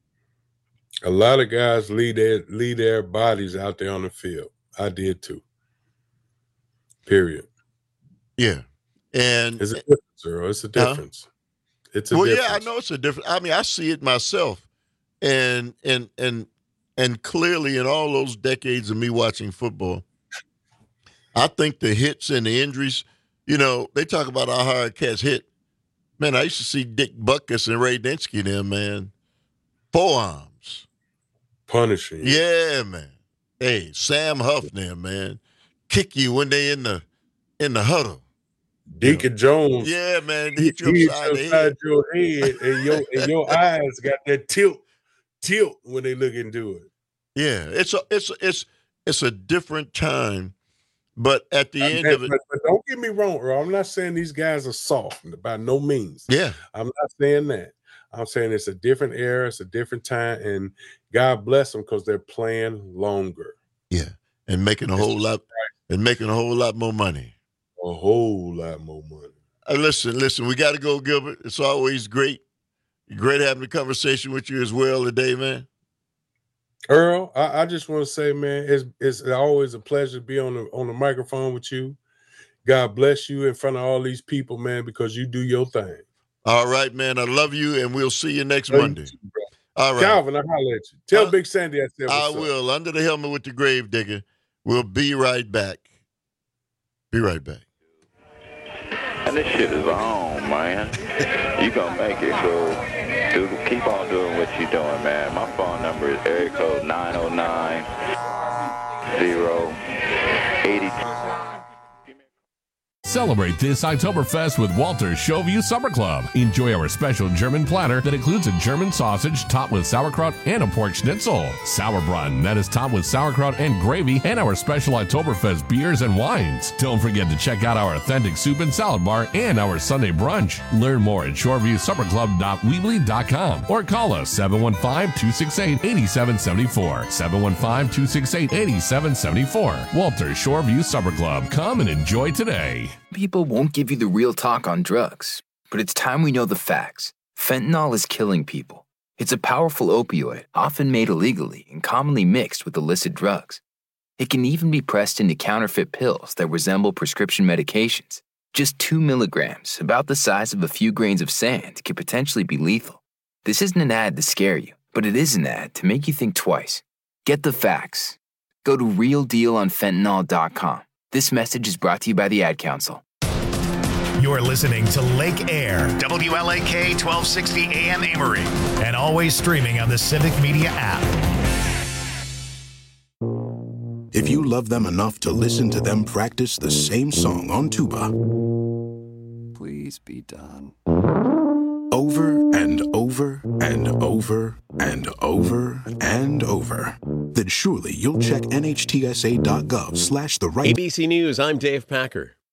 A lot of guys leave their leave their bodies out there on the field. I did too. Period. Yeah. And it's a difference, Earl. It's a difference. Huh? It's a well, difference. yeah, I know it's a difference. I mean, I see it myself, and and and and clearly in all those decades of me watching football, I think the hits and the injuries. You know, they talk about how hard cats hit. Man, I used to see Dick Butkus and Ray Dinsky there, man. Forearms. Punishing. Yeah, man. Hey, Sam Huff there, man. Kick you when they in the in the huddle. Deacon Jones. Yeah, man. He Hit you hits upside the upside head. your head, and your and your eyes got that tilt, tilt when they look into it. Yeah, it's a it's a, it's it's a different time, but at the I end mean, of it, but, but don't get me wrong, Earl. I'm not saying these guys are soft by no means. Yeah, I'm not saying that. I'm saying it's a different era, it's a different time, and God bless them because they're playing longer. yeah, and making a It's whole lot and making a whole lot more money. A whole lot more money. Uh, listen, listen, we got to go, Gilbert. It's always great, great having a conversation with you as well today, man. Earl, I, I just want to say, man, it's it's always a pleasure to be on the on the microphone with you. God bless you in front of all these people, man, because you do your thing. All right, man. I love you, and we'll see you next Love you Monday. too, bro. All right, Calvin, I'll holler at you. Tell Uh, Big Sandy I said what's I up. will. Under the helmet with the grave digger. We'll be right back. Be right back. And this shit is on, man. You gonna make it, so do, keep on doing what you're doing, man. My phone number is area code nine oh nine, zero, eight two. Celebrate this Oktoberfest with Walter's Showview Supper Club. Enjoy our special German platter that includes a German sausage topped with sauerkraut and a pork schnitzel, Sauerbraten that is topped with sauerkraut and gravy, and our special Oktoberfest beers and wines. Don't forget to check out our authentic soup and salad bar and our Sunday brunch. Learn more at shoreview supper club dot weebly dot com or call us seven one five, two six eight, eight seven seven four, seven one five, two six eight, eight seven seven four. Walter's Shoreview Supper Club. Come and enjoy today. People won't give you the real talk on drugs, but it's time we know the facts. Fentanyl is killing people. It's a powerful opioid, often made illegally and commonly mixed with illicit drugs. It can even be pressed into counterfeit pills that resemble prescription medications. Just two milligrams, about the size of a few grains of sand, can potentially be lethal. This isn't an ad to scare you, but it is an ad to make you think twice. Get the facts. Go to real deal on fentanyl dot com. This message is brought to you by the Ad Council. You're listening to Lake Air, W L A K twelve sixty A M Amory, and always streaming on the Civic Media app. if you love them enough to listen to them practice the same song on tuba Please be done. over and over and over and over and over, then surely you'll check N H T S A dot gov slash the right. A B C News, I'm Dave Packer.